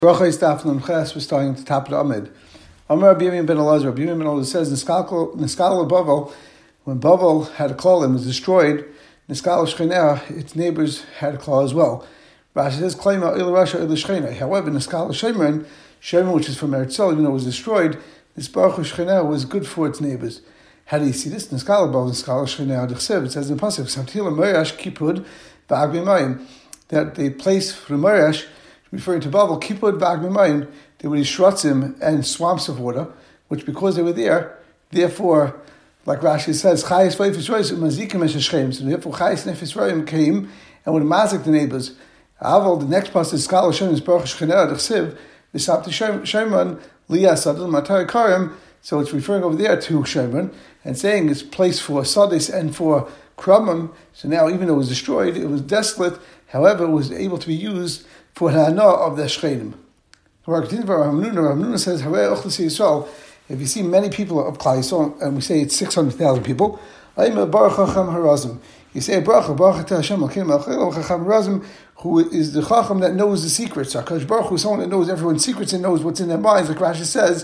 Bracha is Daf Nun Ches. We're starting at the top of the Amid. Amar Rabbi Yirmiyah ben Elazar. Rabbi Yirmiyah ben Elazar says, Niskal Bavel, when Bavel had a klal and was destroyed, Niskal Shchinah, its neighbors had a klal as well. Rashi says, Klaima il Rasha il Shchinah. However, Niskal Shemron, which is from Eretz Yisrael, even though it was destroyed, this Baruch Shchinah was good for its neighbors. How do you see this? Niskal Bavel, Niskal Shchinah, Dechsev. It says in the pasuk, Samtila Morash Kipud V'Agbimayim, that the place for the Morash, referring to Babel, Kipud V'Agbimayim, there were these shrotzim and swamps of water, which because they were there, therefore, like Rashi says, Chayis V'Nefesh Roim Mazikim Esheshchem. So therefore, Chayis Nefesh Roim came and would mazik the neighbors. Aval, the next passage is Skal Hashem is Baruch Shchinah Dechsev V'Sabti Shemron Liyas Adel Matar Karim. So it's referring over there to Shemron and saying it's place for Sadis and for Kramim. So now, even though it was destroyed, it was desolate. However, it was able to be used for hana of the Shchenim. Ramnuna says, if you see many people of Klal Yisrael, and we say it's 600,000 people, you say Baruch Hashem, who is the Chacham that knows the secrets. HaKadosh Baruch Hu is someone that knows everyone's secrets and knows what's in their minds, like Rashi says,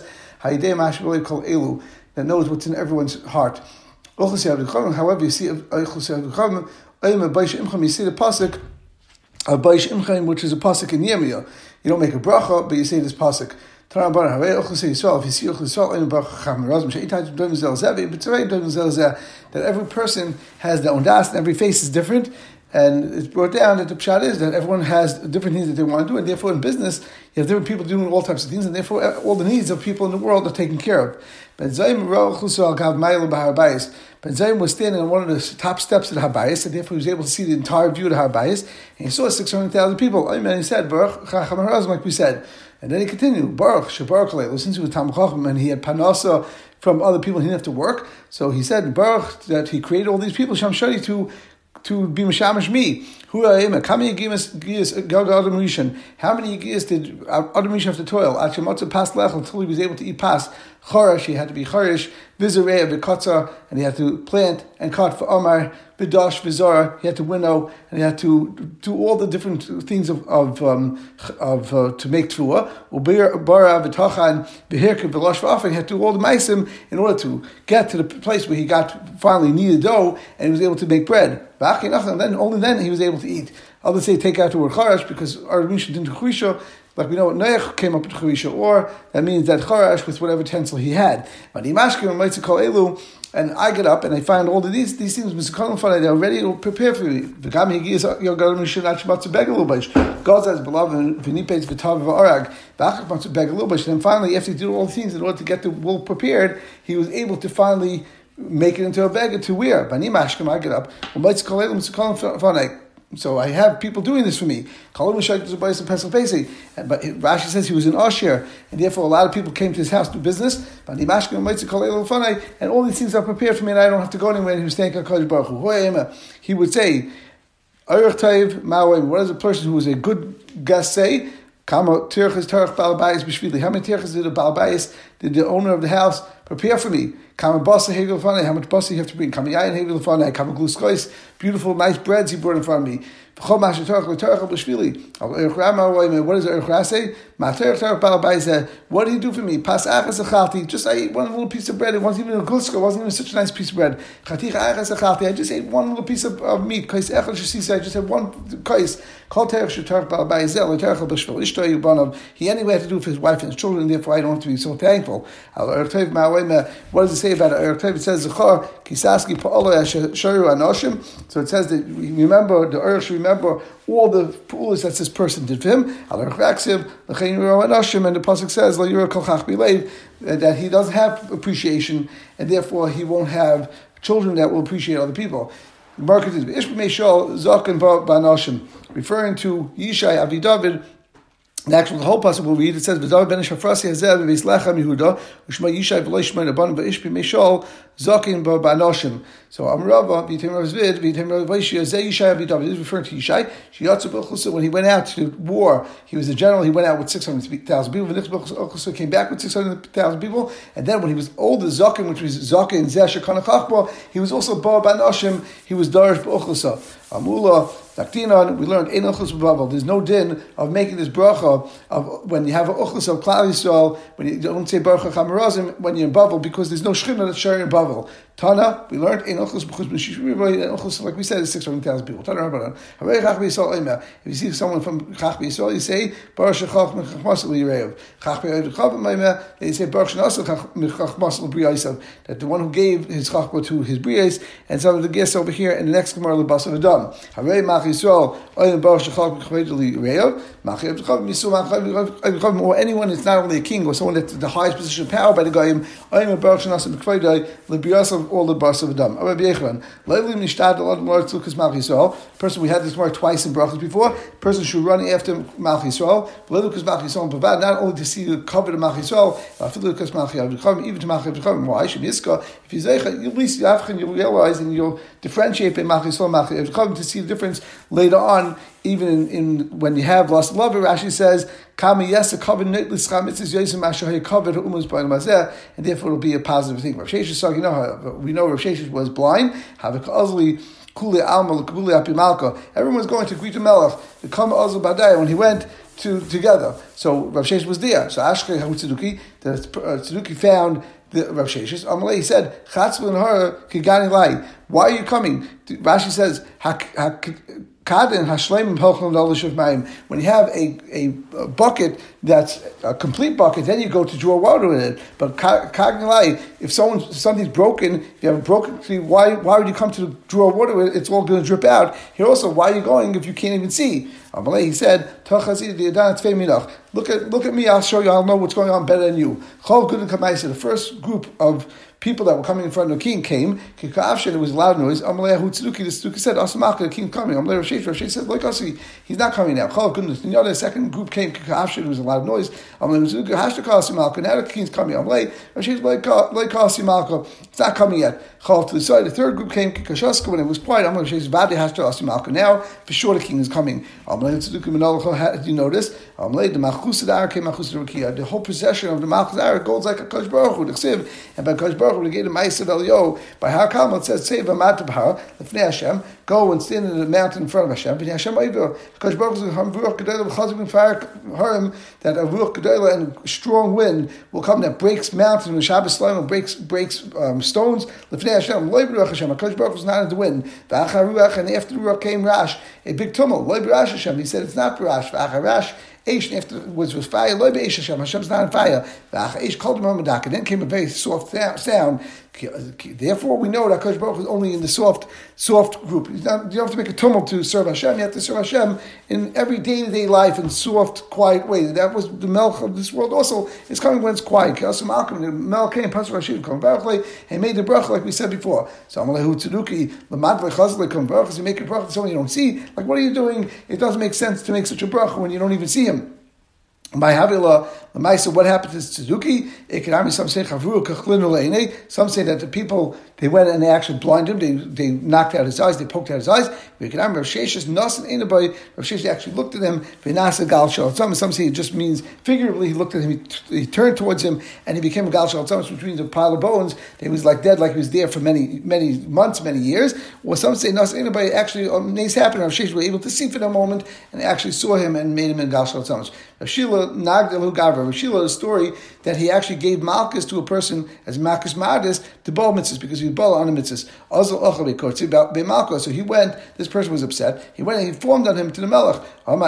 that knows what's in everyone's heart. However, you see you see the pasuk of Baish Imchaim, which is a pasuk in Yirmiyah. You don't make a bracha, but you say this pasuk. If you see that every person has their own das, and every face is different, and it's brought down that the pshat is that everyone has different things that they want to do, and therefore in business you have different people doing all types of things, and therefore all the needs of people in the world are taken care of. Ben Zayim was standing on one of the top steps of the Habayis, and therefore he was able to see the entire view of the Habayis, and he saw 600,000 people. And he said, Baruch Chacham HaRazim, like we said. And then he continued, Baruch Shebaruch Leil, since he was Talmid Chacham and he had panasa from other people, he didn't have to work. So he said, Baruch, that he created all these people, Sham Shari, to be Mishamish me. How many Yigiyas did Adam Rishon have to toil? Until he was able to eat pas. Chorash, he had to be Chorish, Vizareya, B'Katzar, and he had to plant and cut for Omar, B'Dash, V'Zara, he had to winnow, and he had to do all the different things to make Teruah. Bara, V'Tachan, B'Hirka, B'Lash, V'Afin, he had to do all the Maisim in order to get to the place where he got finally kneaded dough, and he was able to make bread. And then only then he was able to eat. Others say take out the word Charash because Adam Rishon didn't do Churisha, like we know Noach came up with Churisha, or that means that Charash with whatever utensil he had. But Imashkim and Mitzvah Kol Elu, and I get up and I find all of these things, they're ready to prepare for me. God says, beloved, then finally, after he did all the things in order to get the wool prepared, he was able to finally make it into a bag to wear. I get up. So I have people doing this for me. But Rashi says he was an Asher, and therefore a lot of people came to his house to do business. And all these things are prepared for me, and I don't have to go anywhere. And he was thanking HaKadosh Baruch Hu. He would say, what does a person who is a good guest say? How many tirchas did a balbayis, did the owner of the house prepare for me? How much basa you have to bring? Beautiful, nice breads he brought in front of me. What does the Erech say? What did he do for me? Just I ate one little piece of bread. It wasn't even a gluska. It wasn't even such a nice piece of bread. I just ate one little piece of meat. I just had one kais. He anyway had to do for his wife and his children, and therefore I don't have to be so thankful. What does it say about it? It says, so it says that remember the Eresh, remember all the pu'ulas that this person did for him. And the pasuk says that he doesn't have appreciation, and therefore he won't have children that will appreciate other people. Referring to Yishai Avi David. The whole pasuk we'll read, it says, "V'David ben Shafrasi Hazel v'Beis Lechem Yehuda u'Shma Yishai v'Lo Yishmei Rabbanim v'Ishpi Meishol Zakin ba'Anoshim." So Amrava v'Yitem Rav Zvid v'Yitem Rav Vayshi Hazel Yishai David. This is referring to Yishai. Sheyatzu b'Chusah, when he went out to war, he was a general. He went out with 600,000 people. V'Nichb'Chusah came back with 600,000 people. And then when he was older, Zakin, which was Zakin Zeh Shekana Chachma, he was also ba'Anoshim. He was Darish b'Chusah. Amula. Lakdinon, we learned ein uchos b'bavel. There's no din of making this bracha of when you have an uchos of Klal Yisrael, when you don't say bracha chamarazim when you're in Bavel, because there's no shechina that's sharing in Bavel. Tana, we learned ein uchos b'chus b'shishmi, like we said, it's 600,000 people. Tana Rabbanan. If you see someone from Chach B'Yisrael, you say Baruch Shechach Mechachmasel Yirev. Chach B'Yisrael, they say Baruch Shenasel Mechachmasel B'Yisrael. That the one who gave his chachma to his briyos, and some of the guests over here in the next Gemara Lebas of Adam. Harei Mach Yisrael Oyin Baruch Shechach Mechachmasel Yirev. Mach Yisrael or anyone that's not only a king or someone that's the highest position of power by the Goyim. Oyin Baruch Shenasel Mechachmasel Yirev. All the bars of Adam. Rabbi Yechon, Leilim Nishtad Alad Lord Tzukas Malch Yisrael. Person, we had this word twice in brachas before. Person should run after Malch Yisrael. Leilukas Malch Yisrael Bavad, not only to see the cover of Malch Yisrael, Afilukas Malch Yisrael, even to Malch Yisrael. Why should Yiska? If you say, at least you'll realize and you'll differentiate between Malch Yisrael and Malch Yisrael to see the difference later on. Even in when you have lost love, Rashi says, "Kami yesa covered nitlischam." It says Yosem Asher covered umus by Mazeh, and therefore it'll be a positive thing. Rav Sheshes saw, we know Rav Sheshes was blind. Havik Azli Kuli Alma Kabuli Apimalka. Everyone was going to greet the Melech. The Kama Azli Badai when he went together. So Rav Sheshes was there. So Ashkei Tzeduki, the Tzeduki found the Rav Sheshes. Amalei said, "Chatzvul and her kigani lai. Why are you coming?" Rashi says, when you have a bucket that's a complete bucket, then you go to draw water in it. But if something's broken, if you have a broken tree, why would you come to draw water with it? It's all going to drip out. Here also, why are you going if you can't even see? He said, look at me, I'll show you, I'll know what's going on better than you. The first group of people that were coming in front of the king came. It was loud noise. The Tzeduki said, the king coming. Rav Sheshes said, like us, he's not coming now. The second group came. It was a loud noise. Now the king's coming. Rav Sheshes, it's not coming yet. To the side, the third group came. When it was quiet, now for sure the king is coming. Did you notice? The whole possession of the Malchus Ark goes like a Kosh Baruch Hu. And by Kosh Baruch Hu, we get a Ma'asav Elio. By Hakam, it says, "Save Amat Bahar, Lefnei Hashem." Go and stand in the mountain in front of Hashem. But Hashem Oiver, Kosh Baruch Hu is Hamvuach Gedolah B'Chazim Fire Harim, that a Ruach Gedolah and strong wind will come that breaks mountains. When Shabbos Shalom breaks stones. Lefnei Hashem, Loiv Hashem. Kosh Baruch Hu is not in the wind. V'achar Ruach, and after the Ruach came Rash, a big tumult. Loiv Hashem. He said it's not Rash. V'achar Rash. Afterwards was fire. Loy be'esh Hashem. Hashem's not on fire. Then came a very soft sound. Therefore, we know that Kosh Baruch is only in the soft group. You don't have to make a tumult to serve Hashem. You have to serve Hashem in every day-to-day life in soft, quiet way. That was the Melech of this world. Also, it's coming when it's quiet. The Melech came, Pasuk Rashid, and made the bracha like we said before. So Amalehu Tzeduki, Lamad V'Chazle Kom Baruch. You make a bracha to someone you don't see. Like, what are you doing? It doesn't make sense to make such a bracha when you don't even see him. By Havila, the Maisa, what happened to Tzeduki? Some say some say that the people, they went and they actually blinded him, they knocked out his eyes, they poked out his eyes. Rav Sheshes actually looked at him, some say it just means figuratively he looked at him, he turned towards him, and he became a Gal Shal, which means a pile of bones. He was like dead, like he was there for many months, many years. Or some say anybody actually, this happened, Rav Sheshes were able to see for a moment, and actually saw him and made him in Gal Shal. Rav Shila Nagdalu Gavra. Rav Shila, a story that he actually gave Malchus to a person as Malchus Madis to Baal mitzvahs because he was Baal on the mitzvahs. So he went, this person was upset, he went and he informed on him to the Melech.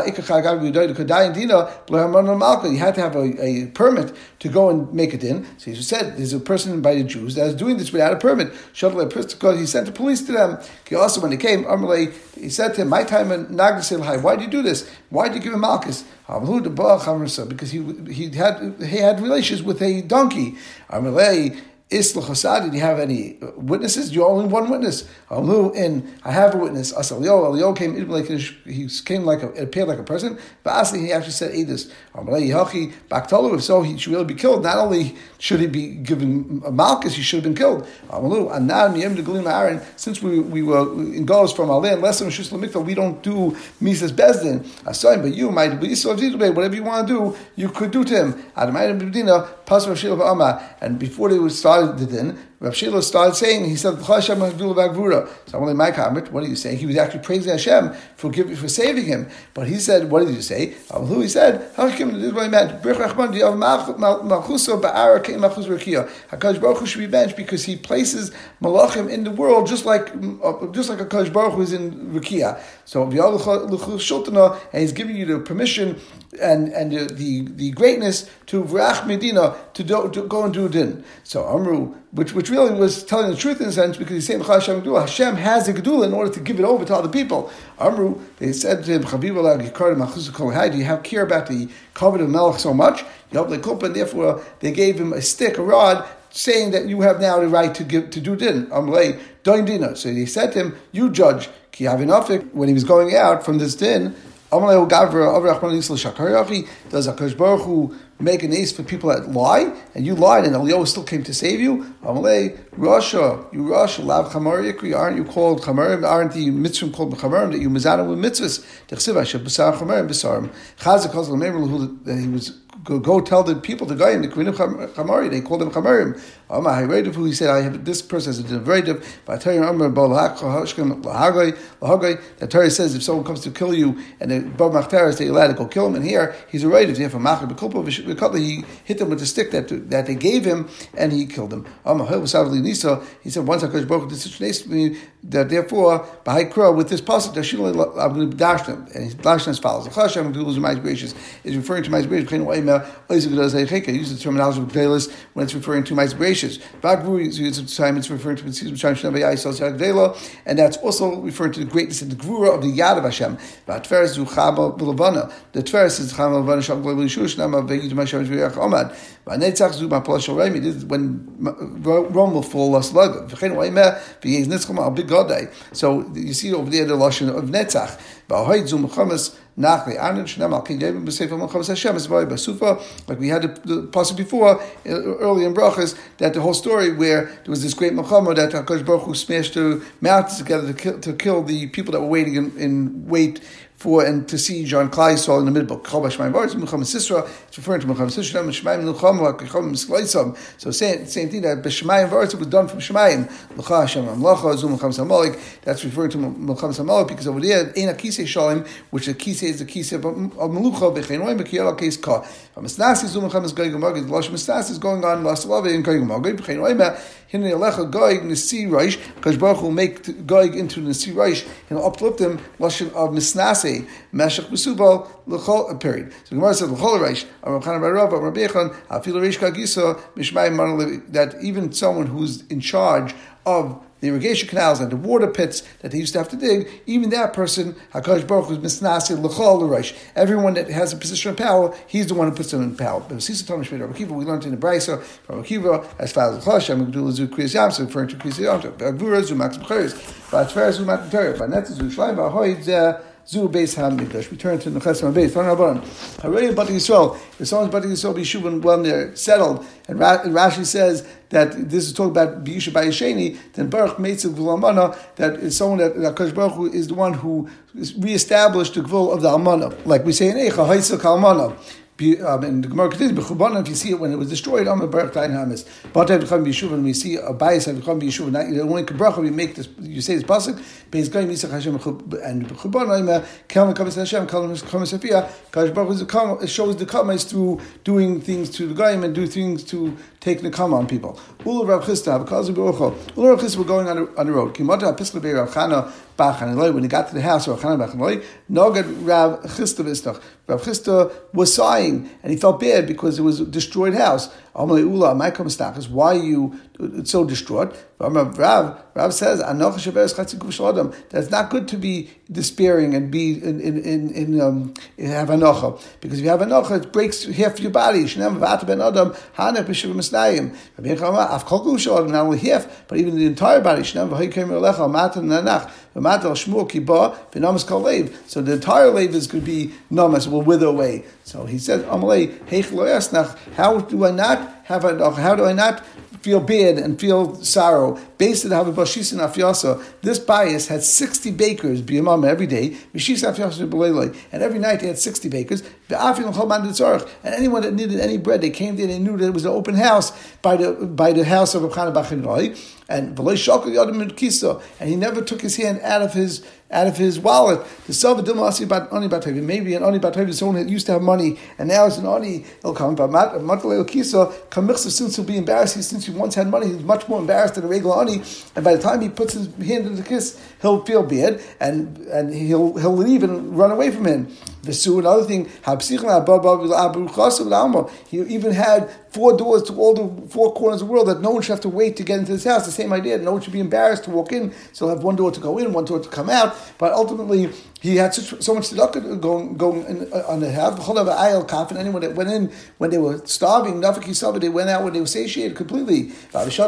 He had to have a permit to go and make it in. So he said, there's a person by the Jews that is doing this without a permit. He sent the police to them. He also, when he came, he said to him, my time in Nagdasil, why did you do this? Why did you give him Malchus? Because he had relations with a donkey. Isla Chasad, did you have any witnesses? You're only one witness. I have a witness. Elio came it appeared like a person, but Asli he actually said Edis. If so, he should really be killed. Not only should he be given a Malchus, he should have been killed. And now since we were in Golos from our land, less than Shus Lamikvah, we don't do Mises Bezdin. But you might be whatever you want to do, you could do to him. And before they would start the din, Rav Shila started saying, he said, Hashem Hagdula V'Gvura. So I'm like, my comment, what are you saying? He was actually praising Hashem for saving him. But he said, what did you say? He said, Hakim, this is what he meant. HaKadosh Baruch Hu should be benched because he places Malachim in the world just like HaKadosh Baruch Hu is in Rukiah. So and he's giving you the permission and the greatness to Vrach Medina to go and do din. So Amru, which really was telling the truth in a sense, because he's saying Hashem has a gedula in order to give it over to other people. Amru, they said to him, do you have care about the covenant of Melech so much? And therefore they gave him a rod, saying that you have now the right to do din. Amrei doin dina. So they said to him, you judge. Ki havinafik, when he was going out from this din, does HaKadosh Baruch Hu make an ace for people that lie, and you lied, and Eliyahu still came to save you? Amalei, Rasha, you Rasha, Lav Chamar Yikri, aren't you called Chamarim? Aren't the mitzvahs called Chamarim that you mizana with mitzvahs? That he was go tell the people, the guy in the Kvinu Chamari, they called him Chamarim. He said, I have this person as a Devredav, but the Torah says if someone comes to kill you and the Bar Machtaris, they're allowed to go kill him. And here he's a Reidav, therefore Machar Bekulpa, he hit them with the stick that they gave him, and he killed him. He said, once HaKadosh Baruch Hu did such an ace to me, that therefore, with this pasuk, I'm going to dash them. And he's dashing as follows. Hashem is referring to Ma'is Bereishis. Use the terminology of Gdelis when it's referring to Ma'is Bereishis. Time it's referring to and that's also referring to the greatness and the Gvura of the Yad of Hashem. The Tveres is this is when Rome will fall lost love. So you see over there the lashon of Netzach. Like we had the passage before, early in Brachas, that the whole story where there was this great Melchama that HaKadosh Baruch Hu smashed the mountains together to kill the people that were waiting in wait for and to see John Kleisol in the middle. It's referring to Melchama Sisra. So same thing that B'Shemayim Varetz was done from Shemayim. That's referring to Melchama Samalik because over there Ein HaKisei Shalom, which the Kisei is the Kisei of Melucha B'Cheinoim B'Kiyal HaKeis Ka. Misnasi Zum Melchama Goyim Magid. The Lashon Misnasi is going on Lasalave in Goyim Magid B'Cheinoim. Hinei Alecha Goyim Nesi Reish. Because Baruch will make Goyim into Nesi Reish and uplift him. Lashon of Misnasi Meshach B'Subal L'Chol period. So Gemara says L'Chol Reish. That even someone who's in charge of the irrigation canals and the water pits that they used to have to dig, even that person, HaKadosh Baruch Hu is misnasi l'chol l'reish. Everyone that has a position of power, he's the one who puts them in power. But we learned in the Brisa from Akiva as far as Choshem, Gdula Zu Kriyas Yam, so referring to Kriyas Yam, Gvura Zu Max B'Cheres, V'Atfer Zu Mat B'Torah, V'Netz Zu Shleim V'Ahoid Zu Beis HaMikdash. We turn to the Chesed Beis. Harei Bati Yisrael. If someone's Bati Yisrael B'Yishuvin when they're settled, and Rashi says that this is talking about B'Yishuv B'Yisheni, then Baruch Meitzav V'Lamana, that is someone that HaKadosh Baruch Hu is the one who reestablished the Gvul of the Almana. Like we say in Eicha, Haitzah Kalmana. And the Gemara continues, if you see it when it was destroyed, when we see a bias and only Kabracha, we make this, you say this pasuk, and it shows the kamas through doing things to the Goyim and do things to take the kama on people. Ula Rav Chisda were going on the road. When he got to the house of Rav Chisda was sighing, and he felt bad because it was a destroyed house. Why are you so distraught? Rav says, that's not good to be despairing and be have anocha, because if you have anocha, it breaks half your body. Not only half, but even the entire body. So the entire lave is going to be numbness, will wither away. So he said, how do I not feel bad and feel sorrow. Based on Havah Bashis and Afyasa, this bias had 60 bakers b'yamam every day, and every night they had 60 bakers. And anyone that needed any bread, they came there. They knew that it was an open house by the house of Reb Chana bar Chanina. And he never took his hand out of his wallet. The Sava Dilma Asi Bat Ani Bat maybe an Ani Bat someone that used to have money and now it's an Ani. He'll come, but Matalei Kisa Kamiksa, since he'll be embarrassed. Since he once had money, he's much more embarrassed than a regular Ani. And by the time he puts his hand in the kiss, he'll feel bad and he'll leave and run away from him. Another thing, he even had 4 doors to all the 4 corners of the world that no one should have to wait to get into this house. The same idea, no one should be embarrassed to walk in, so he'll have 1 door to go in, 1 door to come out. But ultimately, he had so much tzedakah going in, on the house. And anyone that went in when they were starving, they went out when they were satiated completely. In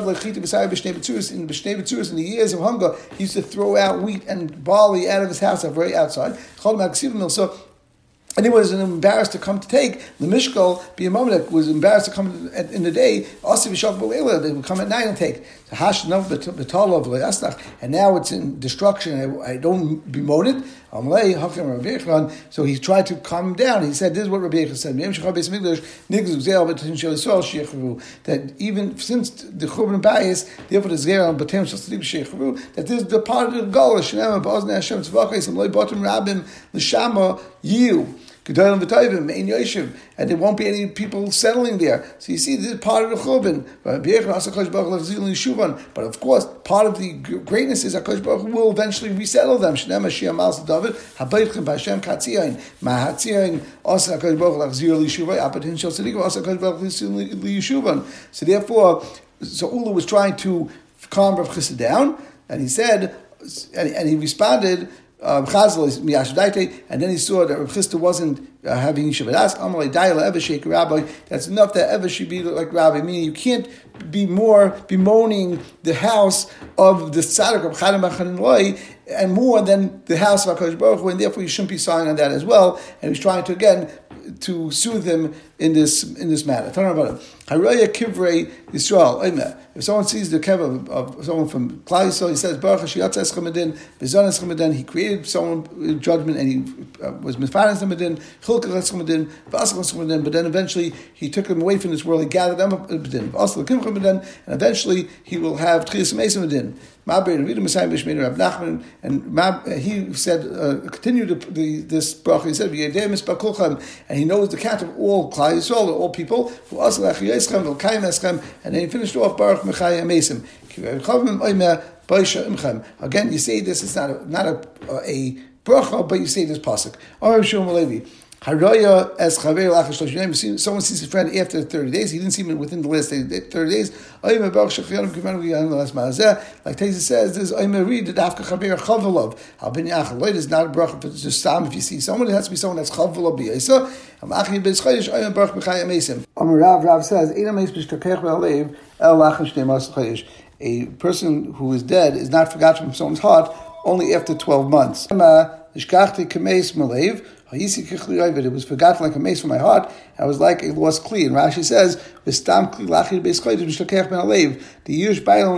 the years of hunger, he used to throw out wheat and barley out of his house, very outside. So anyone who's embarrassed to come to take the Mishkal, B'yamam was embarrassed to come in the day, they would come at night and take. And now it's in destruction. I don't bemoan it. So he tried to calm him down. He said, this is what Rabbi Yechon said, that even since the Churban Bayis, therefore the Zera and Batem that this is the part of the Gola, Shanama, Ba'ozne Hashem, Tzvachais, and Loi Batim Rabim, L'Shama, Yiu. And there won't be any people settling there. So you see, this is part of the Churban. But of course, part of the greatness is HaKadosh Baruch Hu will eventually resettle them. So therefore, Ula was trying to calm Rav Chisda down, and he said, and he responded, and then he saw that Rav Chisda wasn't having Yeshiva. Rabbi, that's enough that ever should be like Rabbi. Meaning you can't be more bemoaning the house of the Tzaddik of Chana bar Chanina and more than the house of HaKadosh Baruch Hu, and therefore you shouldn't be sighing on that as well. And he's trying to again to soothe him in this matter. Haraya Kivrei Yisrael. If someone sees the kev of someone from Klal Yisrael, he says Baruch Hashem Chamadin, Bezonas Chamadin. He created someone in judgment, and he was Mefaras Chamadin, Chilkas Chamadin, Vasachas Chamadin. But then eventually he took them away from this world. He gathered them up Chamadin, and eventually he will have Tchias Meis Chamadin. And he said, continued this bracha. He said, and he knows the count of all Klal Yisrael, all people. And then he finished off Baruch Mechaya Mesim. Again, you say this is not a bracha, but you say this pasuk. Someone sees his friend after 30 days. He didn't see him within the last 30 days. Like Teza says, this read the Dafka Chaver Chavalov. Habin Yachaloid is not a bracha, but it's just Sam. If you see someone, it has to be someone that's Chavalov B'Yisa. Rav says, a person who is dead is not forgotten from someone's heart only after 12 months. It was forgotten like a mace from my heart. I was like a lost kli. And Rashi says, the Yush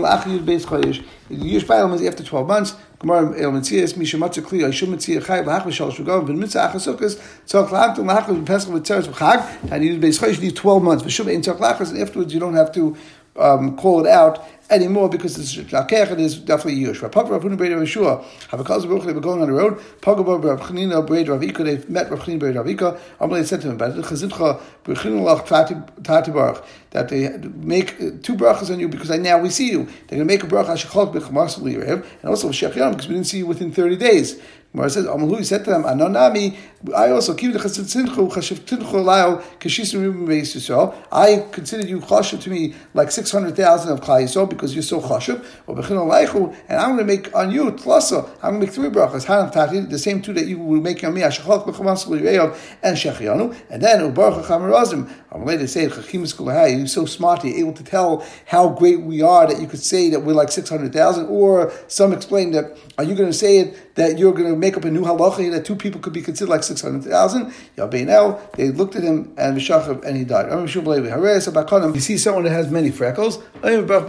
Bailam is after 12 months. Gemara El Metzias Misha Matzah Kli Yishum Metzia Chai V'Hach V'Shal Shugav Ben Mitzah Achasukas Tzok Lachtum Lachus V'Pesach V'Tzeres V'Chag. And you Beis Chodesh need 12 months. V'Shum Ein Tzok Lachus, and afterwards you don't have to call it out anymore because it's Lakech, it is definitely Yush. Rav Huna B'Rei Rav Yeshua Havakaz Baruch, they were going on the road. Pagaba Rav Chanina B'Rei Rav Ika, they met Rav Chanina B'Rei Rav Ika. Amalei said to him, "But Chazimcha B'Chanina Lach Tati Baruch, that they make 2 brachas on you because now we see you. They're going to make a bracha Shechol B'Chamas L'Yirev, and also Shechiam because we didn't see you within 30 days." Gemara says, Amalu said to them, Anonami, I also keep the Chassid Sinchu, Chashiv Tinchu Lao, Kashisu Rubim Beis Yisrael. I considered you Chashiv to me like 600,000 of Klal Yisrael because you're so Chashiv. And I'm going to make on you Tlasa. I'm going to make 3 brachas. Hanam Tati, the same 2 that you will make on me, Ashachok B'Chamas L'Yirev and Shechianu. And then Ubaruch HaChamarazim. Amalei they say, Chachimus Kulahai, you're so smart, you're able to tell how great we are that you could say that we're like 600,000. Or some explain that Are you going to say it that you're going to make up a new halacha that two people could be considered like 600,000? They looked at him and he died. You see someone that has many freckles. So Gemara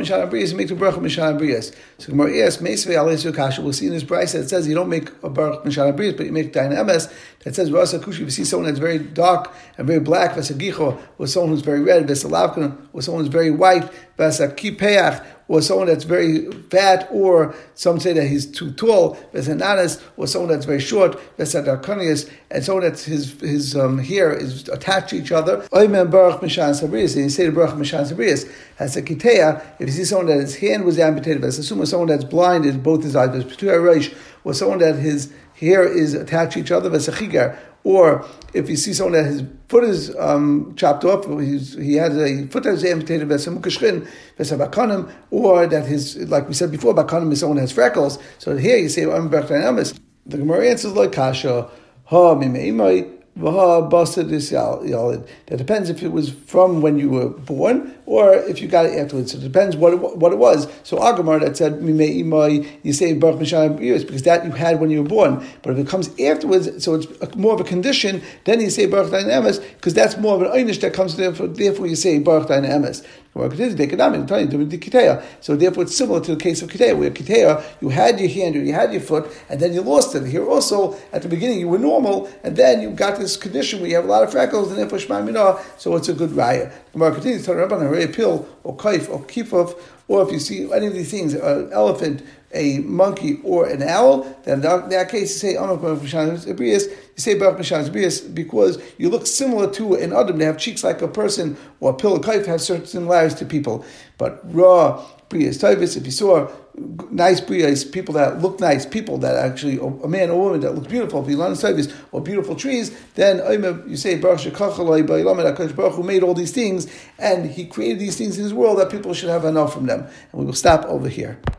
asks, we'll see in this brayso that says you don't make a baruch mishana briyas, but you make dain emes. That says if you see someone that's very dark and very black, or someone who's very red, or someone who's very white, or someone that's very fat, or some say that he's too tall, or someone that's very short, and someone that his hair is attached to each other. And you say the Baruch Mishan Sabriyas as a kiteya. If you see someone that his hand was amputated, let's assume someone that's blind in both his eyes, or someone that his hair is attached to each other, or if you see someone that his foot is chopped off, he has a foot that is amputated, or that his, like we said before, bakanim is someone that has freckles. So here you say, the Gemara answers like kasha, that depends if it was from when you were born or if you got it afterwards. So it depends what it was. So Agamar that said you say Baruch Mishan Briyos because that you had when you were born. But if it comes afterwards, so it's more of a condition, then you say Baruch Dain Emes because that's more of an einish that comes to them. Therefore you say Baruch Dain Emes. So therefore it's similar to the case of Kiteya, where Kiteya, you had your hand or you had your foot, and then you lost it. Here also, at the beginning you were normal, and then you got this condition where you have a lot of freckles, and therefore Shema Minah, so it's a good raya. The Gemara continues, a pill, or kaif, or kifuf, or if you see any of these things, an elephant, a monkey, or an owl, then in that case you say Baruch Mishan Sabriyas, you say Baruch Mishan Sabriyas because you look similar to an Adam. They have cheeks like a person, or a pill, or kaif have certain similarities to people. But raw Briyas Tavis, if you saw nice Briyas, people that look nice, people that actually, a man or woman that looks beautiful, if you learn Tavis, or beautiful trees, then you say Baruch Shekachalai Ba'ilamed HaKadosh Baruch who made all these things, and he created these things in his world that people should have enough from them. And we will stop over here.